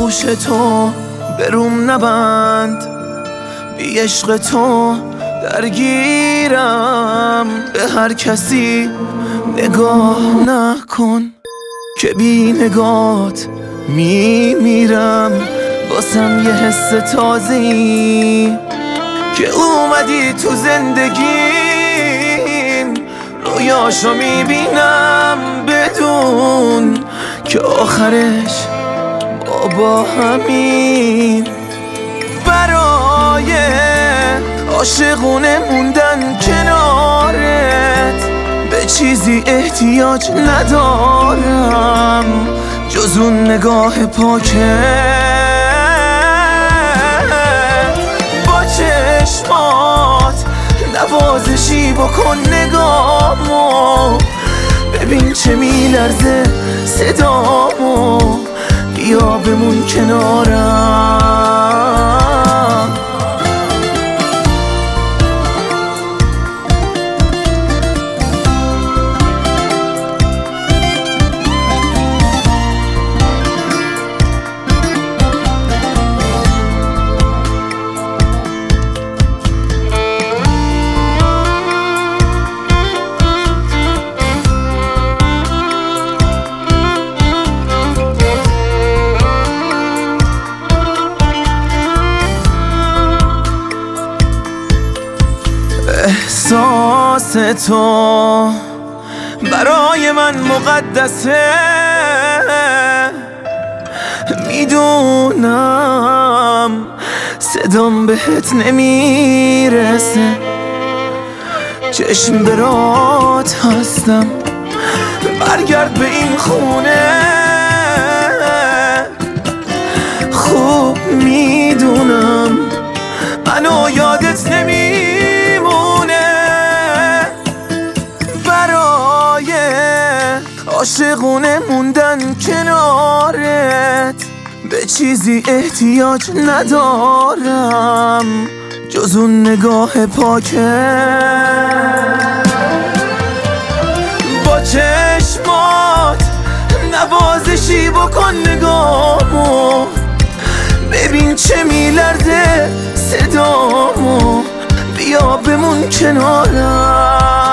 آغوش تو بروم نبند، بی عشق تو درگیرم. به هر کسی نگاه نکن که بی نگات میمیرم. واسم یه حس تازه‌ای که اومدی تو زندگیم، رویاشو میبینم بدون که آخرش با همین. برای عاشقونه موندن کنارت به چیزی احتیاج ندارم جز اون نگاه پاکت. با چشمات نوازشی بکن نگامو، ببین چه میلرزه صدامو، بیا بمون کنارم. احساس تو برای من مقدسه، میدونم صدام بهت نمیرسه. چشم برات هستم، برگرد به این خونه. خوب میدونم منو یادت نمیمونه. برای عاشقونه موندن کنارت به چیزی احتیاج ندارم جز اون نگاه پاکت. با چشمات نوازشی بکن نگامو، ببین چه میلرزه صدامو، بیا بمون کنارم.